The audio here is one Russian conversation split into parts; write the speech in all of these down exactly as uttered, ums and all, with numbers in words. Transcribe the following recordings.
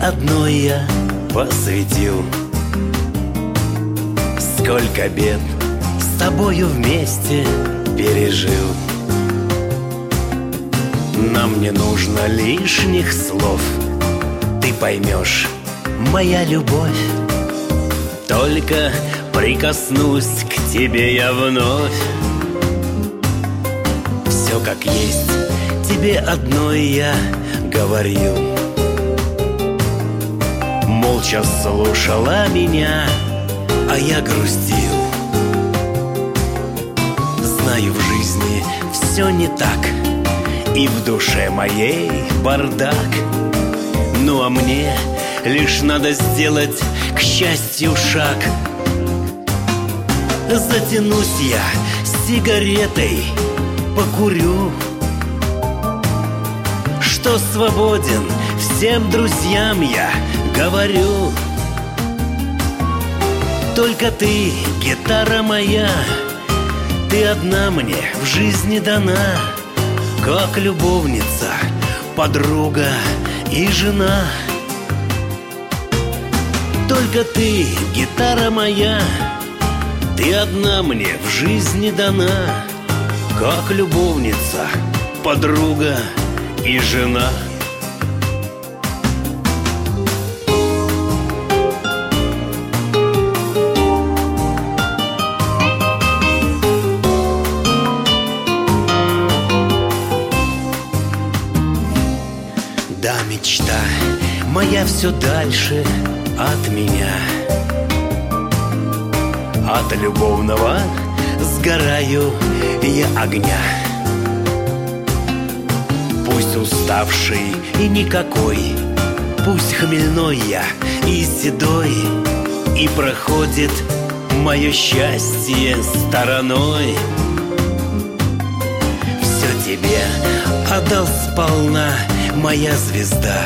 одной я посвятил. Сколько бед с тобою вместе пережил. Нам не нужно лишних слов. Ты поймешь, моя любовь. Только прикоснусь к тебе я вновь. Все как есть, тебе одной я говорил. Молча слушала меня, а я грустил. Знаю, в жизни все не так, и в душе моей бардак. Ну а мне лишь надо сделать к счастью шаг. Затянусь я сигаретой, покурю, что свободен, всем друзьям я говорю. Только ты, гитара моя, ты одна мне в жизни дана, как любовница, подруга и жена. Только ты, гитара моя, ты одна мне в жизни дана, как любовница, подруга и жена. Да, мечта моя все дальше от меня. От любовного сгораю я огня. Пусть уставший и никакой, пусть хмельной я и седой, и проходит мое счастье стороной. Все тебе отдал сполна, моя звезда.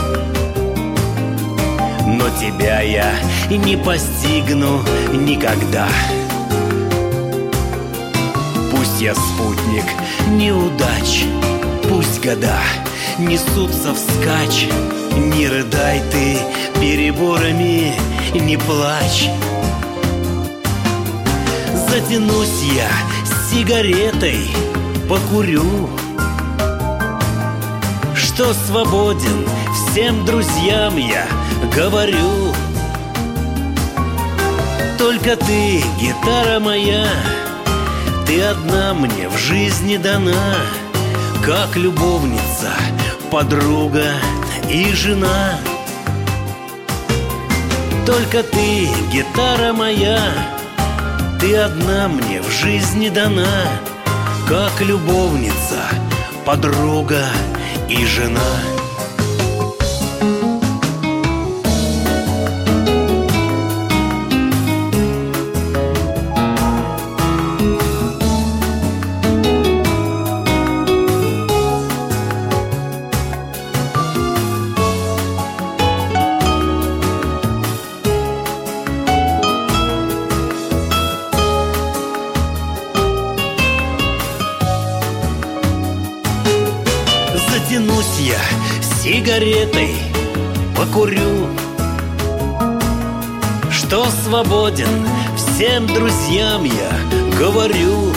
Но тебя я не постигну никогда. Пусть я спутник неудач, пусть года несутся вскачь. Не рыдай ты переборами, не плачь. Затянусь я сигаретой, покурю, что свободен, всем друзьям я говорю. Только ты, гитара моя, ты одна мне в жизни дана, как любовница, подруга и жена. Только ты, гитара моя, ты одна мне в жизни дана, как любовница, подруга и жена. Затянусь я сигаретой, покурю, что свободен, всем друзьям я говорю.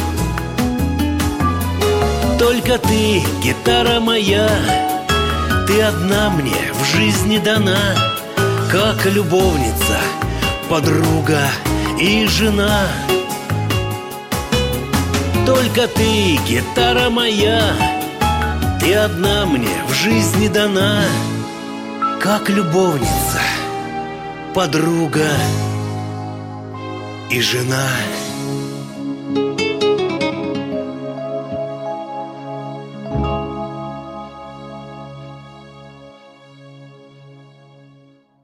Только ты, гитара моя, ты одна мне в жизни дана, как любовница, подруга и жена. Только ты, гитара моя, ты одна мне в жизни дана, как любовница, подруга и жена.